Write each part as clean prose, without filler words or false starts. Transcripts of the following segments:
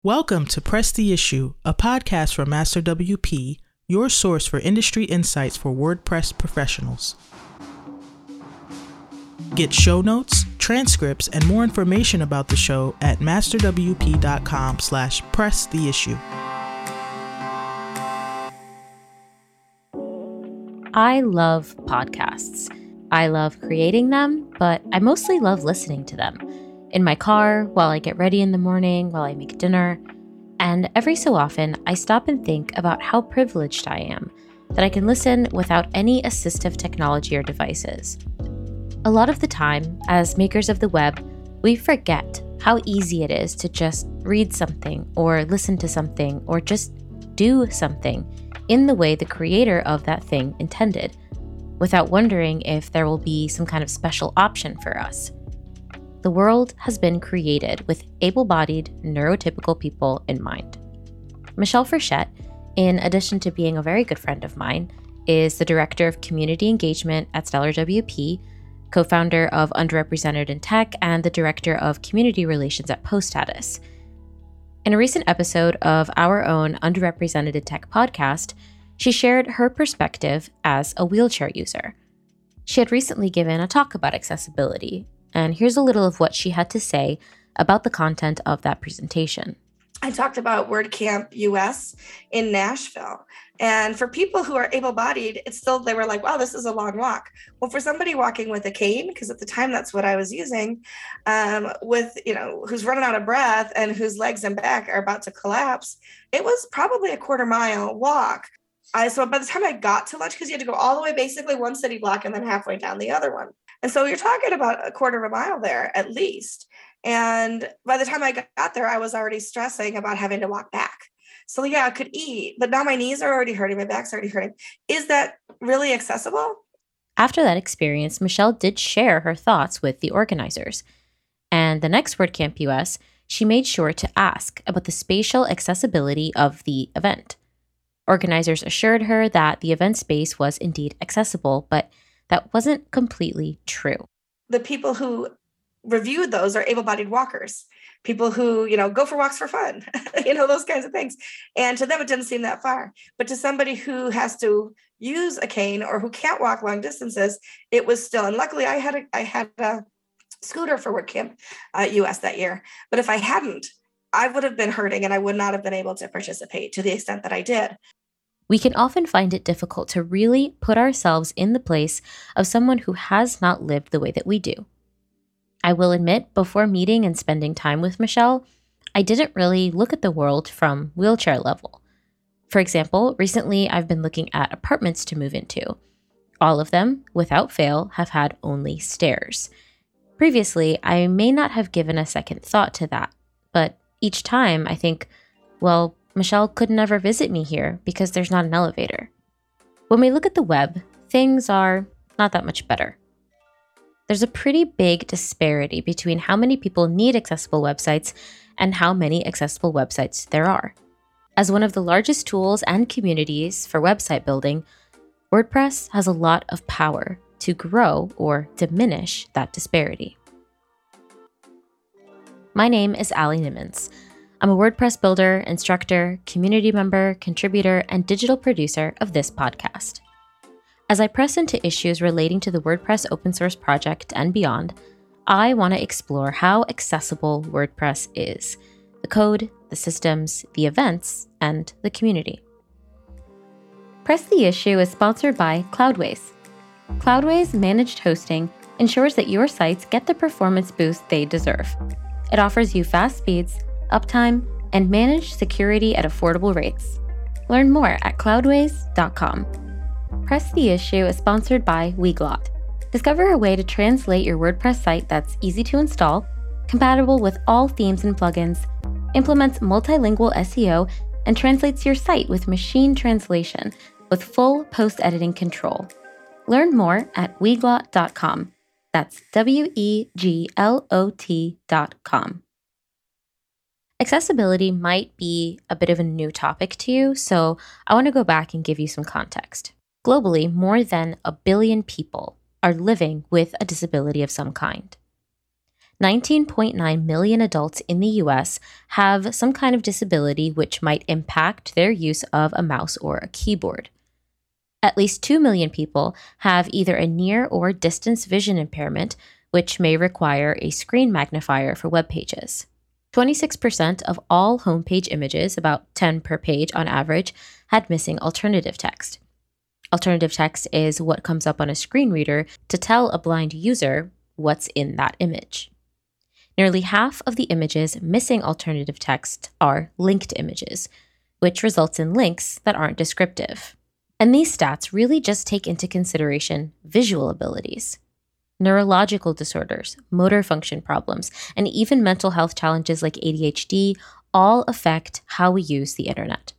Welcome to Press the Issue, a podcast from Master WP, your source for industry insights for WordPress professionals. Get show notes, transcripts, and more information about the show at masterwp.com/presstheissue. I love podcasts. I love creating them, but I mostly love listening to them. In my car, while I get ready in the morning, while I make dinner. And every so often, I stop and think about how privileged I am that I can listen without any assistive technology or devices. A lot of the time, as makers of the web, we forget how easy it is to just read something or listen to something or just do something in the way the creator of that thing intended, without wondering if there will be some kind of special option for us. The world has been created with able-bodied, neurotypical people in mind. Michelle Frechette, in addition to being a very good friend of mine, is the Director of Community Engagement at Stellar WP, co-founder of Underrepresented in Tech, and the Director of Community Relations at PostStatus. In a recent episode of our own Underrepresented in Tech podcast, she shared her perspective as a wheelchair user. She had recently given a talk about accessibility, and here's a little of what she had to say about the content of that presentation. I talked about WordCamp US in Nashville. And for people who are able-bodied, they were like, wow, this is a long walk. Well, for somebody walking with a cane, because at the time that's what I was using, who's running out of breath and whose legs and back are about to collapse, it was probably a quarter-mile walk. So by the time I got to lunch, because you had to go all the way, basically one city block and then halfway down the other one. And so you're talking about a quarter of a mile there at least. And by the time I got there, I was already stressing about having to walk back. So yeah, I could eat, but now my knees are already hurting, my back's already hurting. Is that really accessible? After that experience, Michelle did share her thoughts with the organizers. And the next WordCamp US, she made sure to ask about the spatial accessibility of the event. Organizers assured her that the event space was indeed accessible, but that wasn't completely true. The people who reviewed those are able-bodied walkers, people who, go for walks for fun, those kinds of things. And to them, it didn't seem that far. But to somebody who has to use a cane or who can't walk long distances, it was still. And luckily, I had a scooter for WordCamp US that year. But if I hadn't, I would have been hurting and I would not have been able to participate to the extent that I did. We can often find it difficult to really put ourselves in the place of someone who has not lived the way that we do. I will admit, before meeting and spending time with Michelle, I didn't really look at the world from wheelchair level. For example, recently I've been looking at apartments to move into. All of them, without fail, have had only stairs. Previously, I may not have given a second thought to that, but each time I think, well, Michelle could never visit me here because there's not an elevator. When we look at the web, things are not that much better. There's a pretty big disparity between how many people need accessible websites and how many accessible websites there are. As one of the largest tools and communities for website building, WordPress has a lot of power to grow or diminish that disparity. My name is Allie Nimmons. I'm a WordPress builder, instructor, community member, contributor, and digital producer of this podcast. As I press into issues relating to the WordPress open source project and beyond, I want to explore how accessible WordPress is, the code, the systems, the events, and the community. Press the Issue is sponsored by Cloudways. Cloudways managed hosting ensures that your sites get the performance boost they deserve. It offers you fast speeds, uptime, and managed security at affordable rates. Learn more at cloudways.com. Press the Issue is sponsored by Weglot. Discover a way to translate your WordPress site that's easy to install, compatible with all themes and plugins, implements multilingual SEO, and translates your site with machine translation with full post-editing control. Learn more at weglot.com. That's WEGLOT.com. Accessibility might be a bit of a new topic to you, so I want to go back and give you some context. Globally, more than 1 billion people are living with a disability of some kind. 19.9 million adults in the US have some kind of disability which might impact their use of a mouse or a keyboard. At least 2 million people have either a near or distance vision impairment, which may require a screen magnifier for web pages. 26% of all homepage images, about 10 per page on average, had missing alternative text. Alternative text is what comes up on a screen reader to tell a blind user what's in that image. Nearly half of the images missing alternative text are linked images, which results in links that aren't descriptive. And these stats really just take into consideration visual abilities. Neurological disorders, motor function problems, and even mental health challenges like ADHD all affect how we use the internet.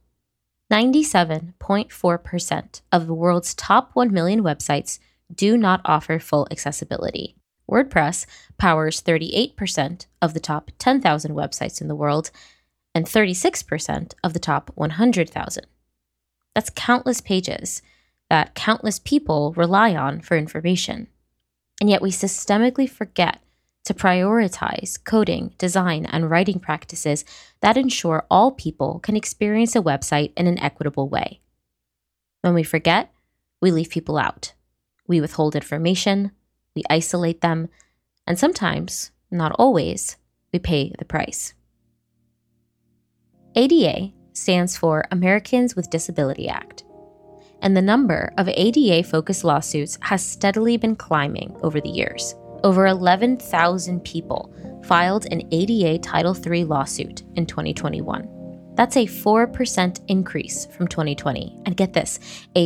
97.4% of the world's top 1 million websites do not offer full accessibility. WordPress powers 38% of the top 10,000 websites in the world and 36% of the top 100,000. That's countless pages that countless people rely on for information. And yet we systemically forget to prioritize coding, design, and writing practices that ensure all people can experience a website in an equitable way. When we forget, we leave people out. We withhold information, we isolate them, and sometimes, not always, we pay the price. ADA stands for Americans with Disability Act, and the number of ADA-focused lawsuits has steadily been climbing over the years. Over 11,000 people filed an ADA Title III lawsuit in 2021. That's a 4% increase from 2020, and get this, a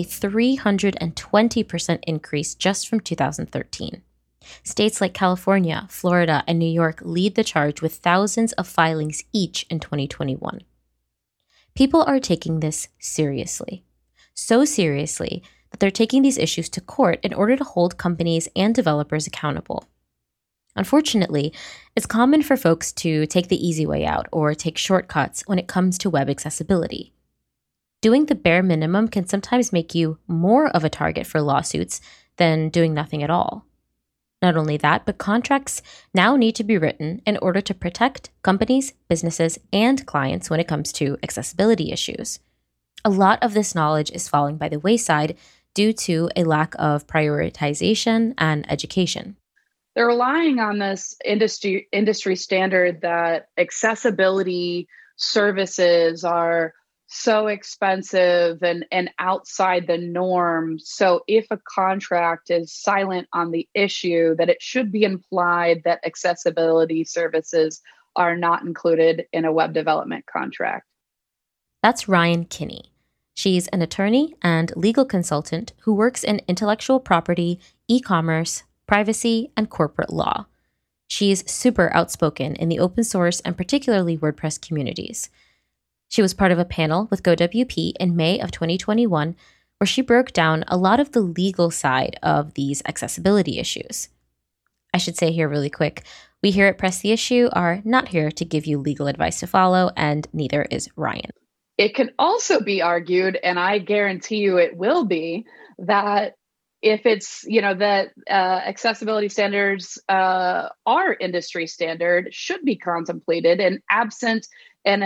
320% increase just from 2013. States like California, Florida, and New York lead the charge with thousands of filings each in 2021. People are taking this seriously. So seriously that they're taking these issues to court in order to hold companies and developers accountable. Unfortunately, it's common for folks to take the easy way out or take shortcuts when it comes to web accessibility. Doing the bare minimum can sometimes make you more of a target for lawsuits than doing nothing at all. Not only that, but contracts now need to be written in order to protect companies, businesses, and clients when it comes to accessibility issues. A lot of this knowledge is falling by the wayside due to a lack of prioritization and education. They're relying on this industry standard that accessibility services are so expensive and outside the norm. So if a contract is silent on the issue, that it should be implied that accessibility services are not included in a web development contract. That's Ryan Kinney. She's an attorney and legal consultant who works in intellectual property, e-commerce, privacy, and corporate law. She's super outspoken in the open source and particularly WordPress communities. She was part of a panel with GoWP in May of 2021, where she broke down a lot of the legal side of these accessibility issues. I should say here really quick, we here at Press the Issue are not here to give you legal advice to follow, and neither is Ryan. It can also be argued, and I guarantee you it will be, that if it's, that accessibility standards are industry standard, should be contemplated, and absent an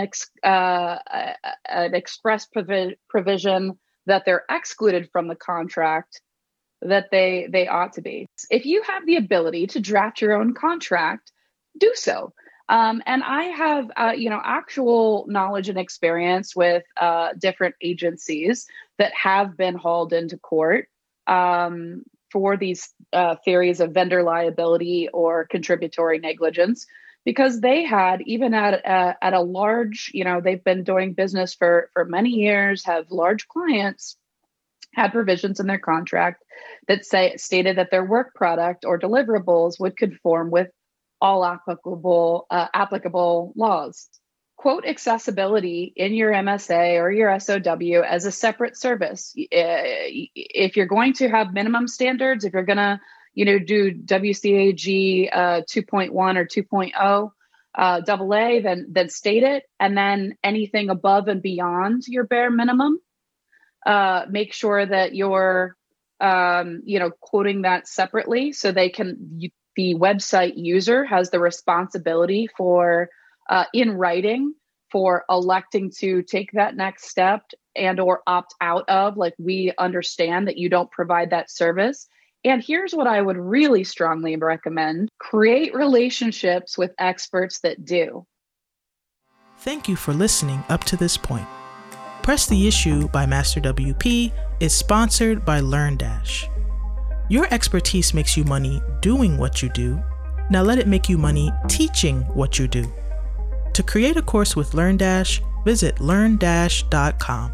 express provision that they're excluded from the contract, that they ought to be. If you have the ability to draft your own contract, do so. And I have, actual knowledge and experience with different agencies that have been hauled into court for these theories of vendor liability or contributory negligence, because they had, even at a large, they've been doing business for many years, have large clients, had provisions in their contract that stated that their work product or deliverables would conform with all applicable laws. Quote accessibility in your MSA or your SOW as a separate service. If you're going to have minimum standards, if you're going to do WCAG 2.1 or 2.0 AA, then state it. And then anything above and beyond your bare minimum, make sure that you're quoting that separately so the website user has the responsibility for, in writing, for electing to take that next step and or opt out of, like, we understand that you don't provide that service. And here's what I would really strongly recommend: create relationships with experts that do. Thank you for listening up to this point. Press the Issue by Master WP is sponsored by LearnDash. Your expertise makes you money doing what you do. Now let it make you money teaching what you do. To create a course with LearnDash, visit learndash.com.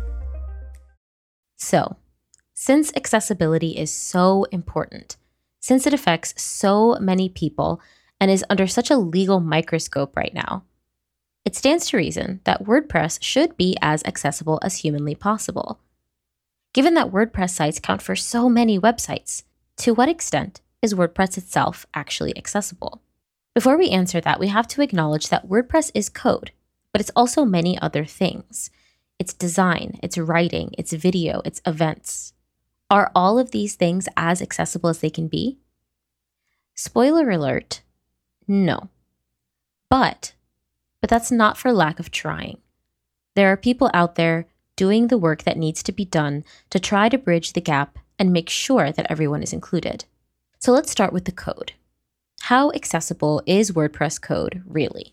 So, since accessibility is so important, since it affects so many people and is under such a legal microscope right now, it stands to reason that WordPress should be as accessible as humanly possible. Given that WordPress sites count for so many websites, to what extent is WordPress itself actually accessible? Before we answer that, we have to acknowledge that WordPress is code, but it's also many other things. It's design, it's writing, it's video, it's events. Are all of these things as accessible as they can be? Spoiler alert, no. But that's not for lack of trying. There are people out there doing the work that needs to be done to try to bridge the gap and make sure that everyone is included. So let's start with the code. How accessible is WordPress code really?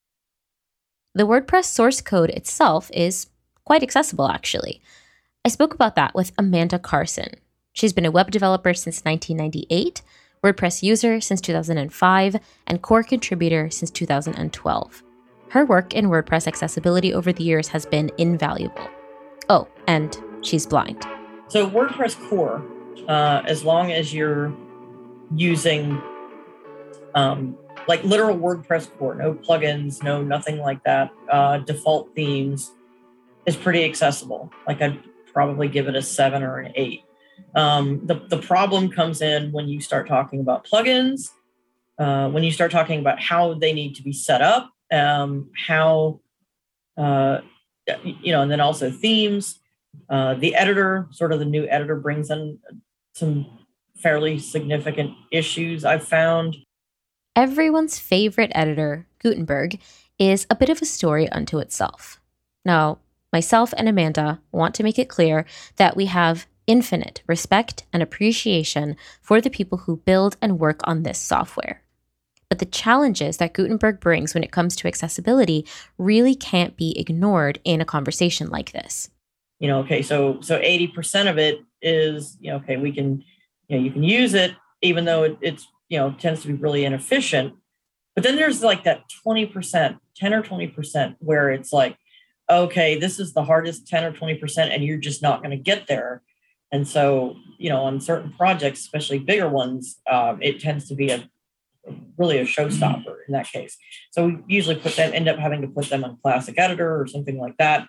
The WordPress source code itself is quite accessible, actually. I spoke about that with Amanda Carson. She's been a web developer since 1998, WordPress user since 2005, and core contributor since 2012. Her work in WordPress accessibility over the years has been invaluable. Oh, and she's blind. So WordPress core, as long as you're using like literal WordPress core, no plugins, no nothing like that, default themes, is pretty accessible. Like, I'd probably give it a 7 or an 8. The problem comes in when you start talking about plugins, when you start talking about how they need to be set up, how, and then also themes. The editor, sort of the new editor, brings in some fairly significant issues I've found. Everyone's favorite editor, Gutenberg, is a bit of a story unto itself. Now, myself and Amanda want to make it clear that we have infinite respect and appreciation for the people who build and work on this software. But the challenges that Gutenberg brings when it comes to accessibility really can't be ignored in a conversation like this. Okay, so 80% of it is, okay, we can, you can use it, even though it's, tends to be really inefficient. But then there's like that 20%, 10 or 20%, where it's like, okay, this is the hardest 10 or 20%, and you're just not going to get there. And so, on certain projects, especially bigger ones, it tends to be really a showstopper in that case. So we usually end up having to put them on Classic Editor or something like that,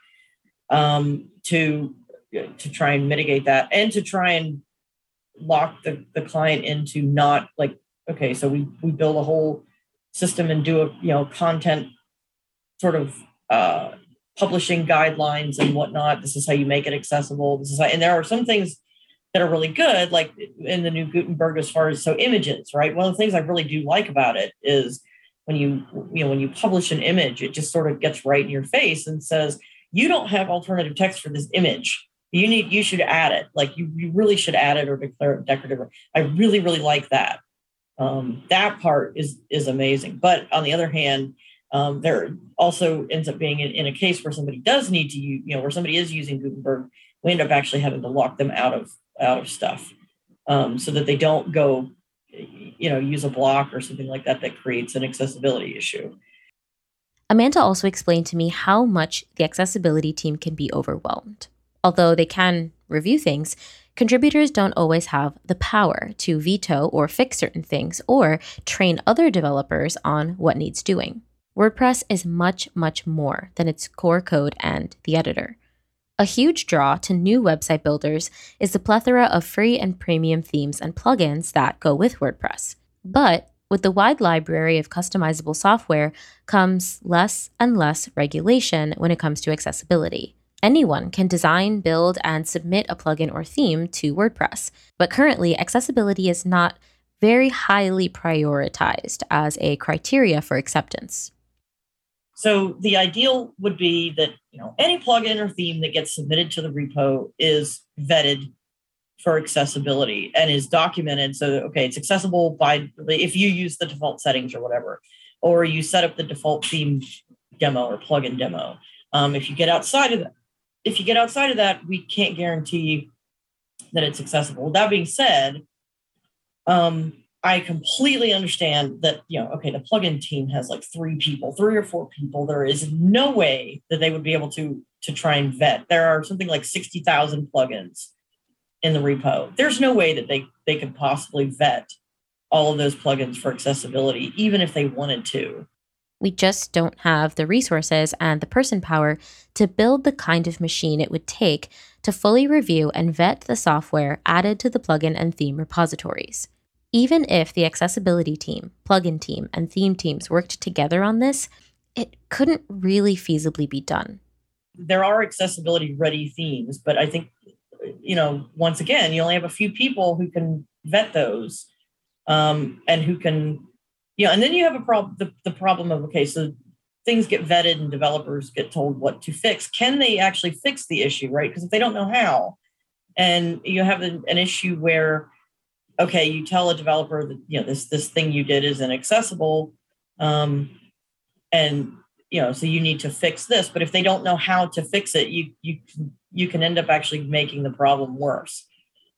to try and mitigate that, and to try and lock the client into not like, okay, so we build a whole system and do a content sort of publishing guidelines and whatnot. This is how you make it accessible. And there are some things that are really good, like in the new Gutenberg, as far as images, right? One of the things I really do like about it is when you publish an image, it just sort of gets right in your face and says, you don't have alternative text for this image. You should add it. Like you really should add it or declare it decorative. I really, really like that. That part is amazing. But on the other hand, there also ends up being in a case where somebody does need to use, where somebody is using Gutenberg, we end up actually having to lock them out of stuff, so that they don't go, use a block or something like that creates an accessibility issue. Amanda also explained to me how much the accessibility team can be overwhelmed. Although they can review things, contributors don't always have the power to veto or fix certain things or train other developers on what needs doing. WordPress is much, much more than its core code and the editor. A huge draw to new website builders is the plethora of free and premium themes and plugins that go with WordPress. But with the wide library of customizable software comes less and less regulation when it comes to accessibility. Anyone can design, build, and submit a plugin or theme to WordPress, but currently accessibility is not very highly prioritized as a criteria for acceptance. So the ideal would be that, any plugin or theme that gets submitted to the repo is vetted for accessibility and is documented. So, it's accessible by, if you use the default settings or whatever, or you set up the default theme demo or plugin demo. If you get outside of that, we can't guarantee that it's accessible. That being said, I completely understand that, the plugin team has like 3 or 4 people. There is no way that they would be able to try and vet. There are something like 60,000 plugins in the repo. There's no way that they could possibly vet all of those plugins for accessibility, even if they wanted to. We just don't have the resources and the person power to build the kind of machine it would take to fully review and vet the software added to the plugin and theme repositories. Even if the accessibility team, plugin team, and theme teams worked together on this, it couldn't really feasibly be done. There are accessibility-ready themes, but I think, once again, you only have a few people who can vet those, and who can, and then you have the problem of, so things get vetted and developers get told what to fix. Can they actually fix the issue, right? Because if they don't know how, and you have an issue where, you tell a developer that, this thing you did is inaccessible, and, so you need to fix this. But if they don't know how to fix it, you can end up actually making the problem worse.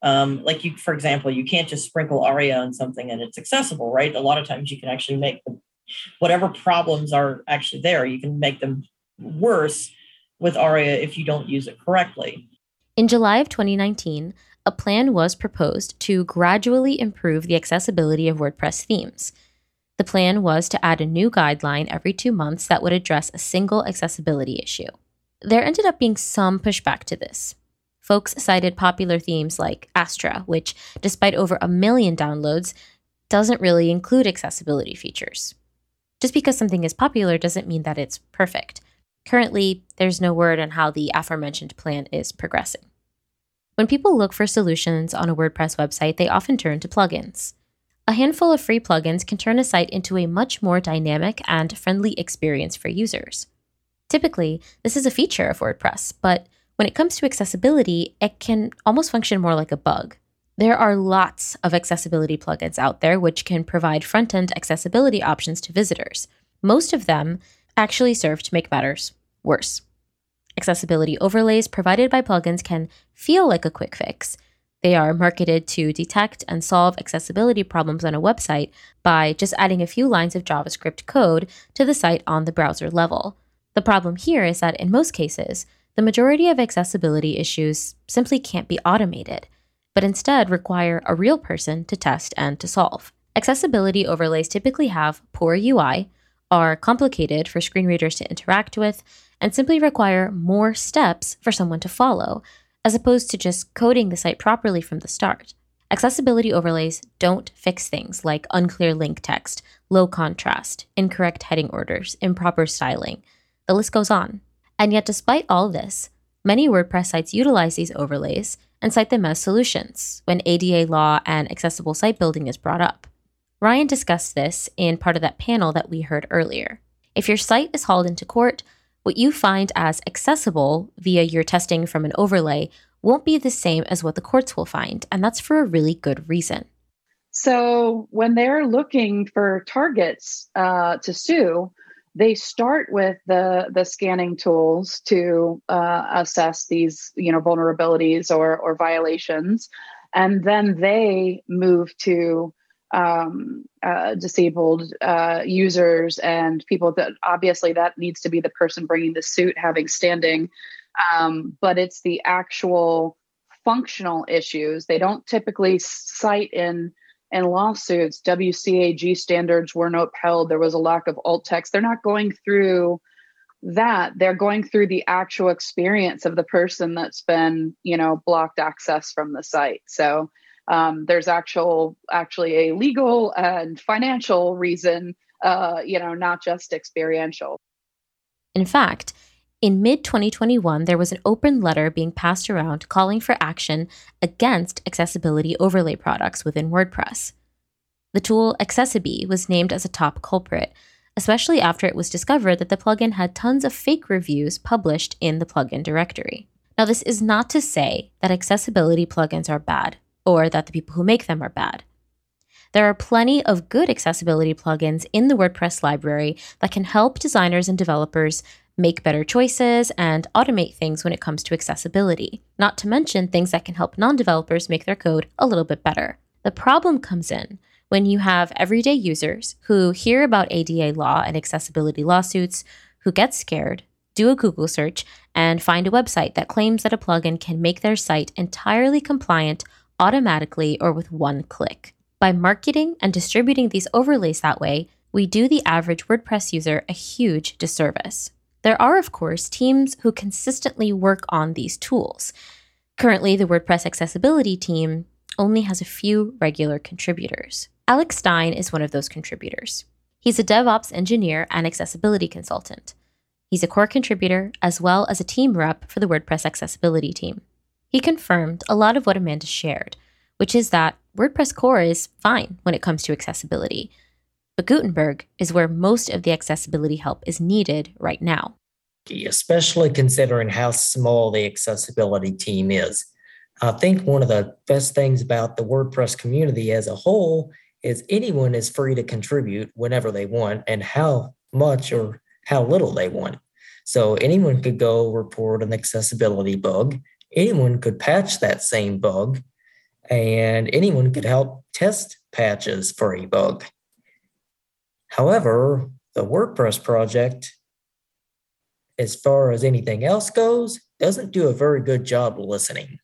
For example, you can't just sprinkle ARIA on something and it's accessible, right? A lot of times you can actually make whatever problems are actually there, you can make them worse with ARIA if you don't use it correctly. In July of 2019, a plan was proposed to gradually improve the accessibility of WordPress themes. The plan was to add a new guideline every 2 months that would address a single accessibility issue. There ended up being some pushback to this. Folks cited popular themes like Astra, which, despite over 1 million downloads, doesn't really include accessibility features. Just because something is popular doesn't mean that it's perfect. Currently, there's no word on how the aforementioned plan is progressing. When people look for solutions on a WordPress website, they often turn to plugins. A handful of free plugins can turn a site into a much more dynamic and friendly experience for users. Typically, this is a feature of WordPress, but when it comes to accessibility, it can almost function more like a bug. There are lots of accessibility plugins out there which can provide front-end accessibility options to visitors. Most of them actually serve to make matters worse. Accessibility overlays provided by plugins can feel like a quick fix. They are marketed to detect and solve accessibility problems on a website by just adding a few lines of JavaScript code to the site on the browser level. The problem here is that in most cases, the majority of accessibility issues simply can't be automated, but instead require a real person to test and to solve. Accessibility overlays typically have poor UI, are complicated for screen readers to interact with, and simply require more steps for someone to follow, as opposed to just coding the site properly from the start. Accessibility overlays don't fix things like unclear link text, low contrast, incorrect heading orders, improper styling. The list goes on. And yet, despite all this, many WordPress sites utilize these overlays and cite them as solutions when ADA law and accessible site building is brought up. Ryan discussed this in part of that panel that we heard earlier. If your site is hauled into court, what you find as accessible via your testing from an overlay won't be the same as what the courts will find, and that's for a really good reason. So when they're looking for targets to sue, they start with the scanning tools to assess these vulnerabilities or violations, and then they move to disabled users and people that obviously that needs to be the person bringing the suit having standing, but it's the actual functional issues. They don't typically cite in lawsuits WCAG standards weren't upheld, there was a lack of alt text. They're not going through that. They're going through the actual experience of the person that's been blocked access from the site. So there's actually a legal and financial reason, not just experiential. In fact, in mid-2021, there was an open letter being passed around calling for action against accessibility overlay products within WordPress. The tool Accessibee was named as a top culprit, especially after it was discovered that the plugin had tons of fake reviews published in the plugin directory. Now, this is not to say that accessibility plugins are bad, or that the people who make them are bad. There are plenty of good accessibility plugins in the WordPress library that can help designers and developers make better choices and automate things when it comes to accessibility, not to mention things that can help non-developers make their code a little bit better. The problem comes in when you have everyday users who hear about ADA law and accessibility lawsuits, who get scared, do a Google search, and find a website that claims that a plugin can make their site entirely compliant automatically or with one click. By marketing and distributing these overlays that way, we do the average WordPress user a huge disservice. There are, of course, teams who consistently work on these tools. Currently, the WordPress accessibility team only has a few regular contributors. Alex Stein is one of those contributors. He's a DevOps engineer and accessibility consultant. He's a core contributor as well as a team rep for the WordPress accessibility team. He confirmed a lot of what Amanda shared, which is that WordPress core is fine when it comes to accessibility, but Gutenberg is where most of the accessibility help is needed right now. Especially considering how small the accessibility team is. I think one of the best things about the WordPress community as a whole is anyone is free to contribute whenever they want and how much or how little they want. So anyone could go report an accessibility bug, anyone could patch that same bug, and anyone could help test patches for a bug. However, the WordPress project, as far as anything else goes, doesn't do a very good job listening.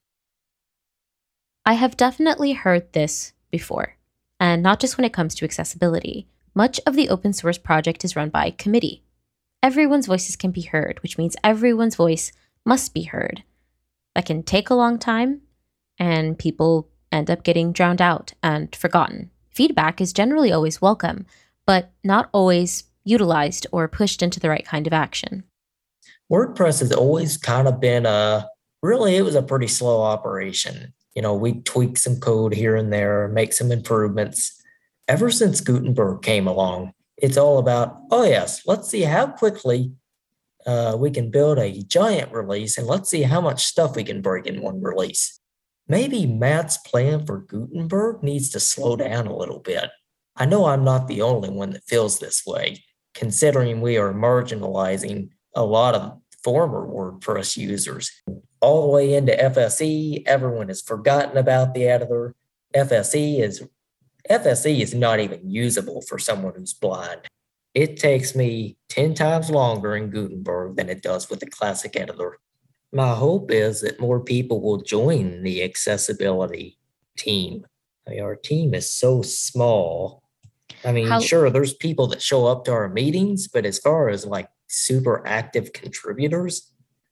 I have definitely heard this before, and not just when it comes to accessibility. Much of the open source project is run by committee. Everyone's voices can be heard, which means everyone's voice must be heard. That can take a long time, and people end up getting drowned out and forgotten. Feedback is generally always welcome, but not always utilized or pushed into the right kind of action. WordPress has always kind of been it was a pretty slow operation. We tweak some code here and there, make some improvements. Ever since Gutenberg came along, it's all about, oh yes, let's see how quickly we can build a giant release, and let's see how much stuff we can break in one release. Maybe Matt's plan for Gutenberg needs to slow down a little bit. I know I'm not the only one that feels this way, considering we are marginalizing a lot of former WordPress users. All the way into FSE, everyone has forgotten about the editor. FSE is not even usable for someone who's blind. It takes me 10 times longer in Gutenberg than it does with the classic editor. My hope is that more people will join the accessibility team. Our team is so small. Sure, there's people that show up to our meetings, but as far as super active contributors,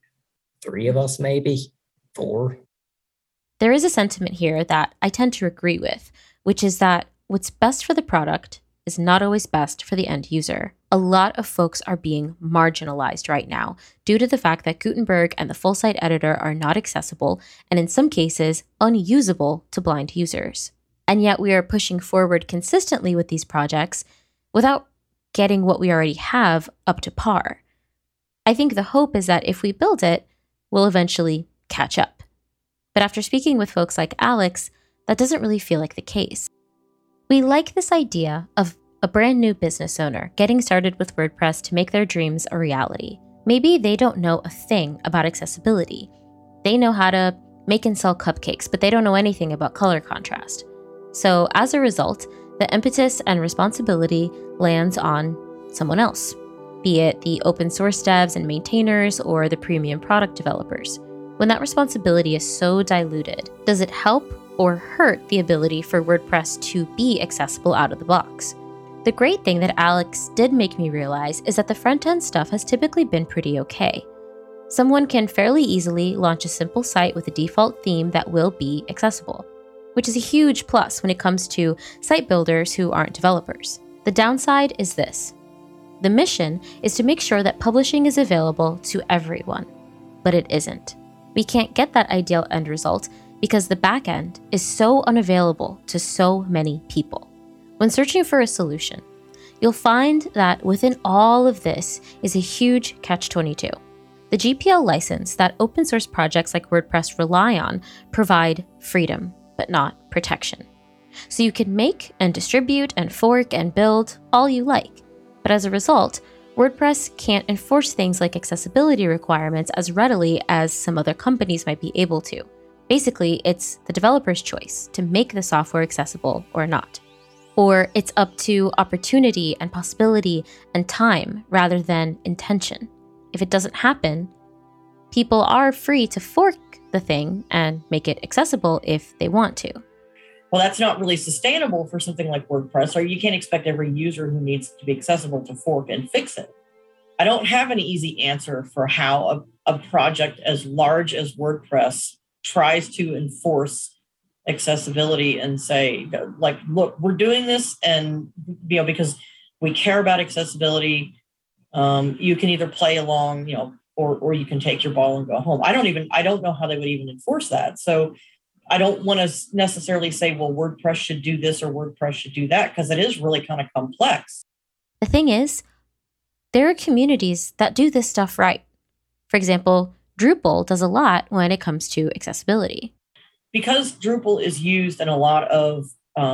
3 of us, maybe 4. There is a sentiment here that I tend to agree with, which is that what's best for the product is not always best for the end user. A lot of folks are being marginalized right now due to the fact that Gutenberg and the full site editor are not accessible and in some cases unusable to blind users. And yet we are pushing forward consistently with these projects without getting what we already have up to par. I think the hope is that if we build it, we'll eventually catch up. But after speaking with folks like Alex, that doesn't really feel like the case. We like this idea of a brand new business owner getting started with WordPress to make their dreams a reality. Maybe they don't know a thing about accessibility. They know how to make and sell cupcakes, but they don't know anything about color contrast. So as a result, the impetus and responsibility lands on someone else, be it the open source devs and maintainers or the premium product developers. When that responsibility is so diluted, does it help or hurt the ability for WordPress to be accessible out of the box? The great thing that Alex did make me realize is that the front-end stuff has typically been pretty okay. Someone can fairly easily launch a simple site with a default theme that will be accessible, which is a huge plus when it comes to site builders who aren't developers. The downside is this. The mission is to make sure that publishing is available to everyone, but it isn't. We can't get that ideal end result because the backend is so unavailable to so many people. When searching for a solution, you'll find that within all of this is a huge catch-22. The GPL license that open source projects like WordPress rely on provide freedom, but not protection. So you can make and distribute and fork and build all you like. But as a result, WordPress can't enforce things like accessibility requirements as readily as some other companies might be able to. Basically, it's the developer's choice to make the software accessible or not. Or it's up to opportunity and possibility and time rather than intention. If it doesn't happen, people are free to fork the thing and make it accessible if they want to. Well, that's not really sustainable for something like WordPress, or you can't expect every user who needs to be accessible to fork and fix it. I don't have an easy answer for how a project as large as WordPress tries to enforce accessibility and say, like, look, we're doing this, and because we care about accessibility, you can either play along, or you can take your ball and go home. I don't know how they would even enforce that. So I don't want to necessarily say, well, WordPress should do this or WordPress should do that, because it is really kind of complex. The thing is, there are communities that do this stuff right. For example, Drupal does a lot when it comes to accessibility. Because Drupal is used in a lot of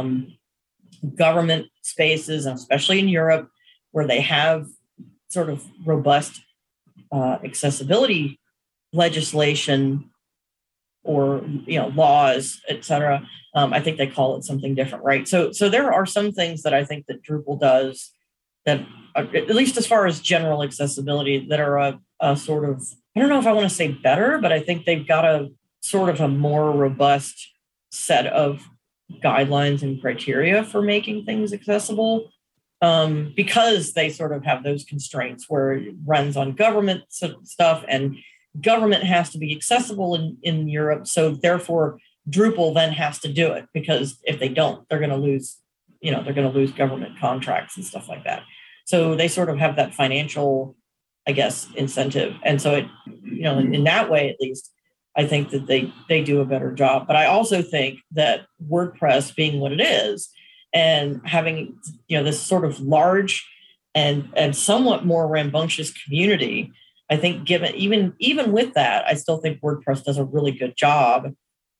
government spaces, and especially in Europe, where they have sort of robust accessibility legislation or laws, et cetera. I think they call it something different, right? So there are some things that I think that Drupal does that, at least as far as general accessibility, that are a sort of, I don't know if I want to say better, but I think they've got a sort of a more robust set of guidelines and criteria for making things accessible, because they sort of have those constraints where it runs on government stuff, and government has to be accessible in Europe. So therefore, Drupal then has to do it, because if they don't, they're going to lose, they're going to lose government contracts and stuff like that. So they sort of have that financial, I guess, incentive. And so it, in that way, at least, I think that they do a better job. But I also think that WordPress being what it is, and having this sort of large and somewhat more rambunctious community, I think given even with that, I still think WordPress does a really good job.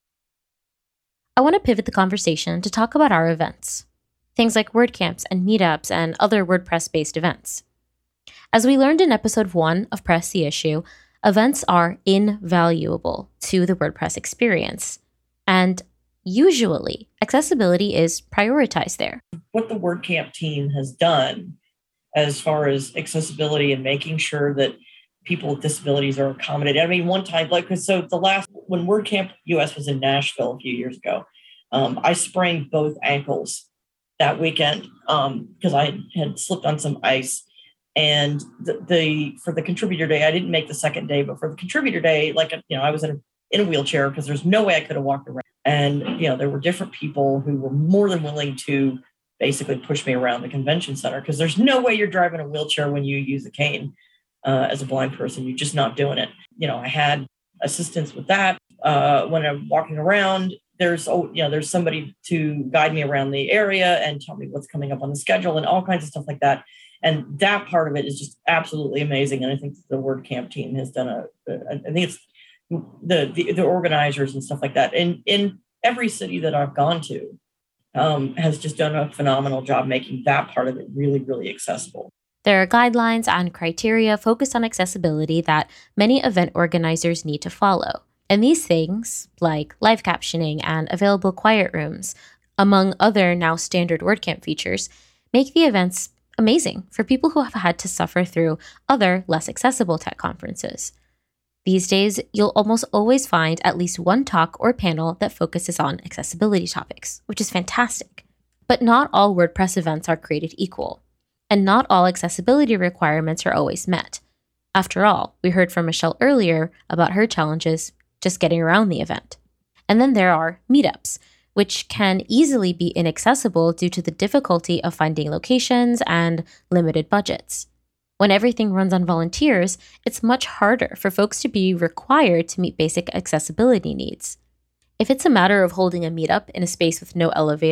I want to pivot the conversation to talk about our events. Things like WordCamps and meetups and other WordPress-based events. As we learned in episode 1 of Press the Issue, events are invaluable to the WordPress experience. And usually, accessibility is prioritized there. What the WordCamp team has done as far as accessibility and making sure that people with disabilities are accommodated. I mean, one time, when WordCamp US was in Nashville a few years ago, I sprained both ankles that weekend because I had slipped on some ice. And for the contributor day, I didn't make the second day, but for the contributor day, I was in a wheelchair because there's no way I could have walked around. And, there were different people who were more than willing to basically push me around the convention center, because there's no way you're driving a wheelchair when you use a cane as a blind person. You're just not doing it. I had assistance with that when I'm walking around. There's somebody to guide me around the area and tell me what's coming up on the schedule and all kinds of stuff like that. And that part of it is just absolutely amazing. And I think the WordCamp team has done I think it's the organizers and stuff like that. And in every city that I've gone to has just done a phenomenal job making that part of it really, really accessible. There are guidelines and criteria focused on accessibility that many event organizers need to follow. And these things, like live captioning and available quiet rooms, among other now standard WordCamp features, make the events amazing for people who have had to suffer through other less accessible tech conferences. These days, you'll almost always find at least one talk or panel that focuses on accessibility topics, which is fantastic. But not all WordPress events are created equal, and not all accessibility requirements are always met. After all, we heard from Michelle earlier about her challenges just getting around the event. And then there are meetups, which can easily be inaccessible due to the difficulty of finding locations and limited budgets. When everything runs on volunteers, it's much harder for folks to be required to meet basic accessibility needs. If it's a matter of holding a meetup in a space with no elevator,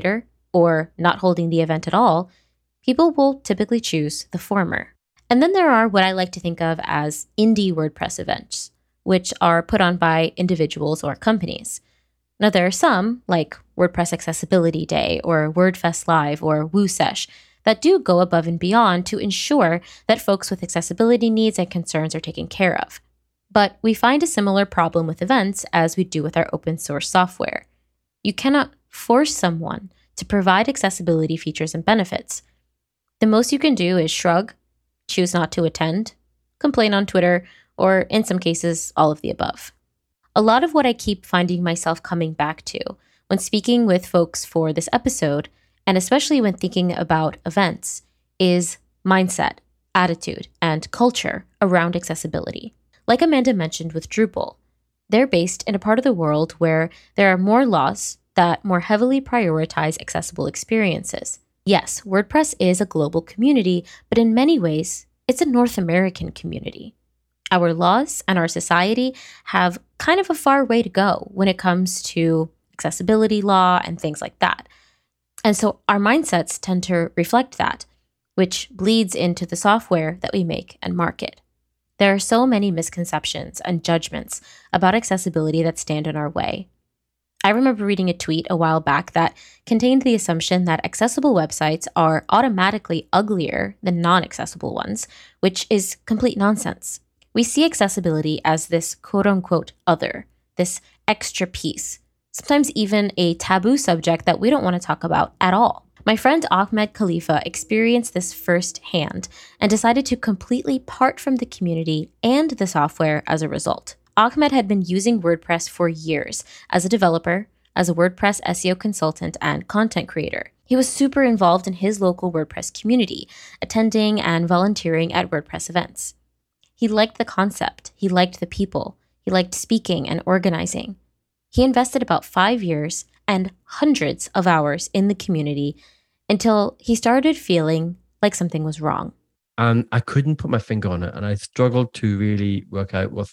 or not holding the event at all, people will typically choose the former. And then there are what I like to think of as indie WordPress events, which are put on by individuals or companies. Now, there are some, like WordPress Accessibility Day or WordFest Live or WooSesh, that do go above and beyond to ensure that folks with accessibility needs and concerns are taken care of. But we find a similar problem with events as we do with our open source software. You cannot force someone to provide accessibility features and benefits. The most you can do is shrug, choose not to attend, complain on Twitter, or in some cases, all of the above. A lot of what I keep finding myself coming back to when speaking with folks for this episode, and especially when thinking about events, is mindset, attitude, and culture around accessibility. Like Amanda mentioned with Drupal, they're based in a part of the world where there are more laws that more heavily prioritize accessible experiences. Yes, WordPress is a global community, but in many ways, it's a North American community. Our laws and our society have kind of a far way to go when it comes to accessibility law and things like that. And so our mindsets tend to reflect that, which bleeds into the software that we make and market. There are so many misconceptions and judgments about accessibility that stand in our way. I remember reading a tweet a while back that contained the assumption that accessible websites are automatically uglier than non-accessible ones, which is complete nonsense. We see accessibility as this quote-unquote other, this extra piece, sometimes even a taboo subject that we don't want to talk about at all. My friend Ahmed Khalifa experienced this firsthand and decided to completely part from the community and the software as a result. Ahmed had been using WordPress for years as a developer, as a WordPress SEO consultant, and content creator. He was super involved in his local WordPress community, attending and volunteering at WordPress events. He liked the concept, he liked the people, he liked speaking and organizing. He invested about 5 years and hundreds of hours in the community until he started feeling like something was wrong. And I couldn't put my finger on it, and I struggled to really work out what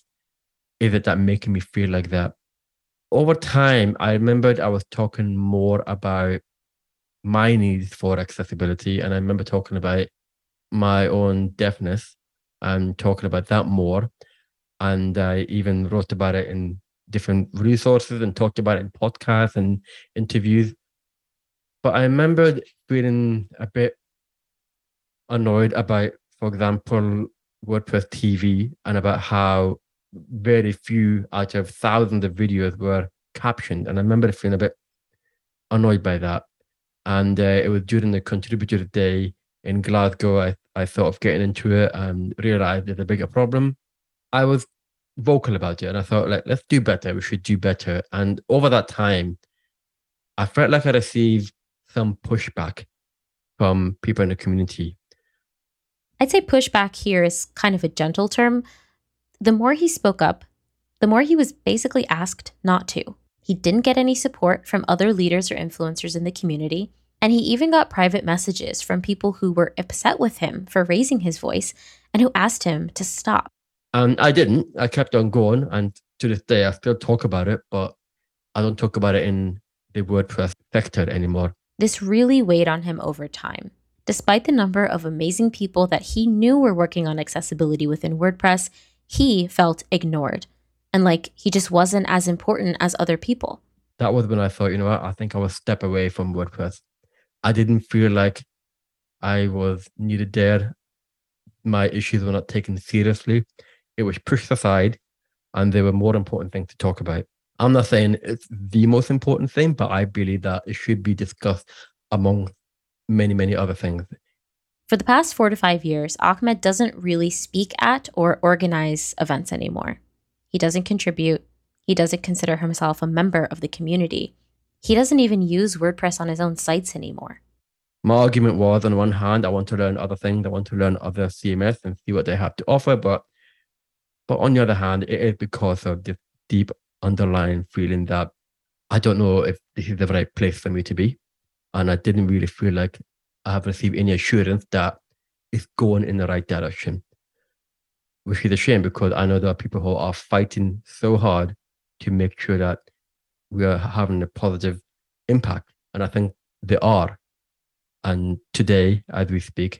is it that making me feel like that. Over time, I remembered I was talking more about my needs for accessibility, and I remember talking about my own deafness and talking about that more. And I even wrote about it in different resources and talked about it in podcasts and interviews. But I remembered feeling a bit annoyed about, for example, WordPress TV, and about how very few out of thousands of videos were captioned. And I remember feeling a bit annoyed by that. And it was during the Contributor Day in Glasgow, I thought of getting into it and realized there's a bigger problem. I was vocal about it, and I thought, like, let's do better. We should do better. And over that time, I felt like I received some pushback from people in the community. I'd say pushback here is kind of a gentle term. The more he spoke up, the more he was basically asked not to. He didn't get any support from other leaders or influencers in the community, and he even got private messages from people who were upset with him for raising his voice and who asked him to stop. And I didn't. I kept on going, and to this day, I still talk about it, but I don't talk about it in the WordPress sector anymore. This really weighed on him over time. Despite the number of amazing people that he knew were working on accessibility within WordPress, he felt ignored and like he just wasn't as important as other people. That was when I thought, you know what, I think I will step away from WordPress. I didn't feel like I was needed there. My issues were not taken seriously. It was pushed aside, and there were more important things to talk about. I'm not saying it's the most important thing, but I believe that it should be discussed among many, many other things. For the past 4 to 5 years, Ahmed doesn't really speak at or organize events anymore. He doesn't contribute. He doesn't consider himself a member of the community. He doesn't even use WordPress on his own sites anymore. My argument was, on one hand, I want to learn other things. I want to learn other CMS and see what they have to offer. But on the other hand, it is because of this deep underlying feeling that I don't know if this is the right place for me to be. And I didn't really feel like I have received any assurance that it's going in the right direction. Which is a shame, because I know there are people who are fighting so hard to make sure that we are having a positive impact. And I think they are. And today, as we speak,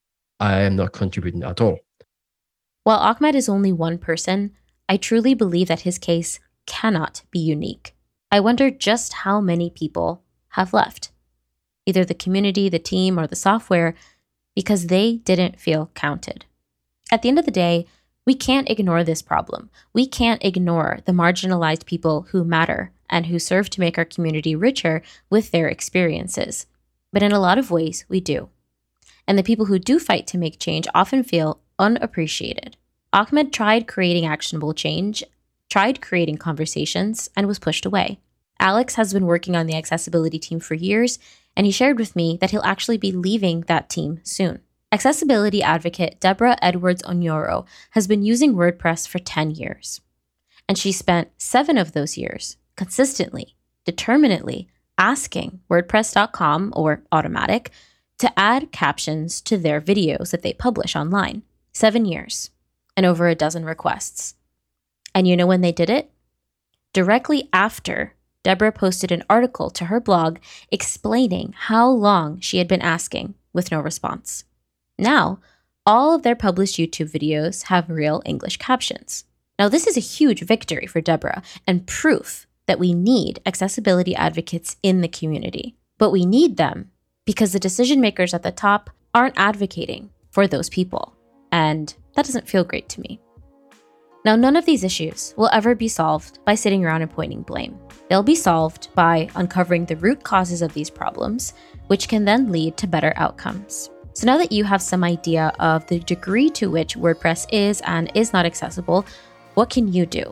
I am not contributing at all. While Ahmed is only one person, I truly believe that his case cannot be unique. I wonder just how many people have left, either the community, the team, or the software, because they didn't feel counted. At the end of the day, we can't ignore this problem. We can't ignore the marginalized people who matter and who serve to make our community richer with their experiences. But in a lot of ways, we do. And the people who do fight to make change often feel unappreciated. Ahmed tried creating actionable change, tried creating conversations, and was pushed away. Alex has been working on the accessibility team for years, and he shared with me that he'll actually be leaving that team soon. Accessibility advocate Deborah Edwards-Onyoro has been using WordPress for 10 years. And she spent 7 of those years consistently, determinedly asking WordPress.com or Automatic to add captions to their videos that they publish online. 7 years and over a dozen requests. And you know when they did it? Directly after Deborah posted an article to her blog explaining how long she had been asking with no response. Now, all of their published YouTube videos have real English captions. Now, this is a huge victory for Deborah and proof that we need accessibility advocates in the community. But we need them because the decision makers at the top aren't advocating for those people. And that doesn't feel great to me. Now, none of these issues will ever be solved by sitting around and pointing blame. They'll be solved by uncovering the root causes of these problems, which can then lead to better outcomes. So now that you have some idea of the degree to which WordPress is and is not accessible, what can you do?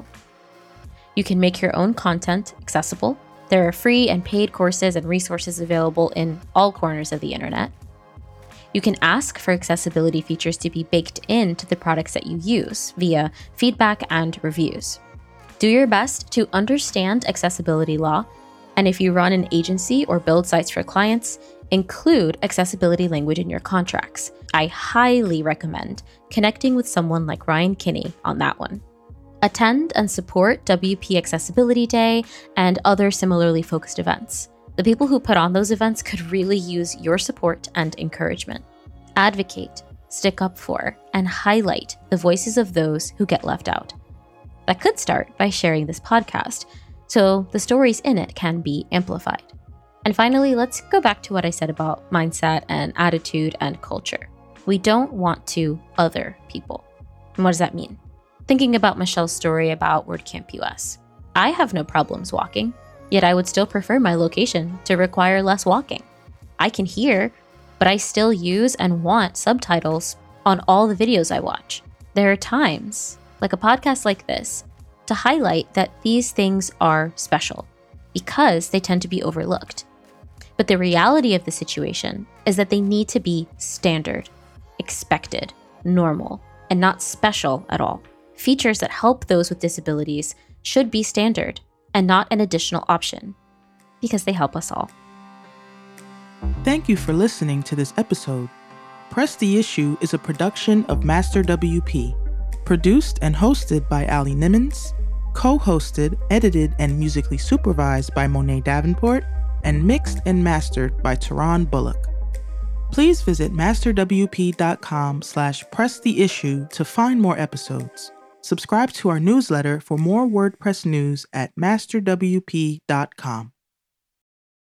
You can make your own content accessible. There are free and paid courses and resources available in all corners of the internet. You can ask for accessibility features to be baked into the products that you use via feedback and reviews. Do your best to understand accessibility law, and if you run an agency or build sites for clients, include accessibility language in your contracts. I highly recommend connecting with someone like Ryan Kinney on that one. Attend and support WP Accessibility Day and other similarly focused events. The people who put on those events could really use your support and encouragement. Advocate, stick up for, and highlight the voices of those who get left out. That could start by sharing this podcast, so the stories in it can be amplified. And finally, let's go back to what I said about mindset and attitude and culture. We don't want to other people. And what does that mean? Thinking about Michelle's story about WordCamp US. I have no problems walking, yet I would still prefer my location to require less walking. I can hear, but I still use and want subtitles on all the videos I watch. There are times, like a podcast like this, to highlight that these things are special because they tend to be overlooked. But the reality of the situation is that they need to be standard, expected, normal, and not special at all. Features that help those with disabilities should be standard and not an additional option because they help us all. Thank you for listening to this episode. Press the Issue is a production of Master WP, produced and hosted by Ali Nimmons, co-hosted, edited, and musically supervised by Monet Davenport, and mixed and mastered by Tehran Bullock. Please visit masterwp.com/presstheissue to find more episodes. Subscribe to our newsletter for more WordPress news at masterwp.com.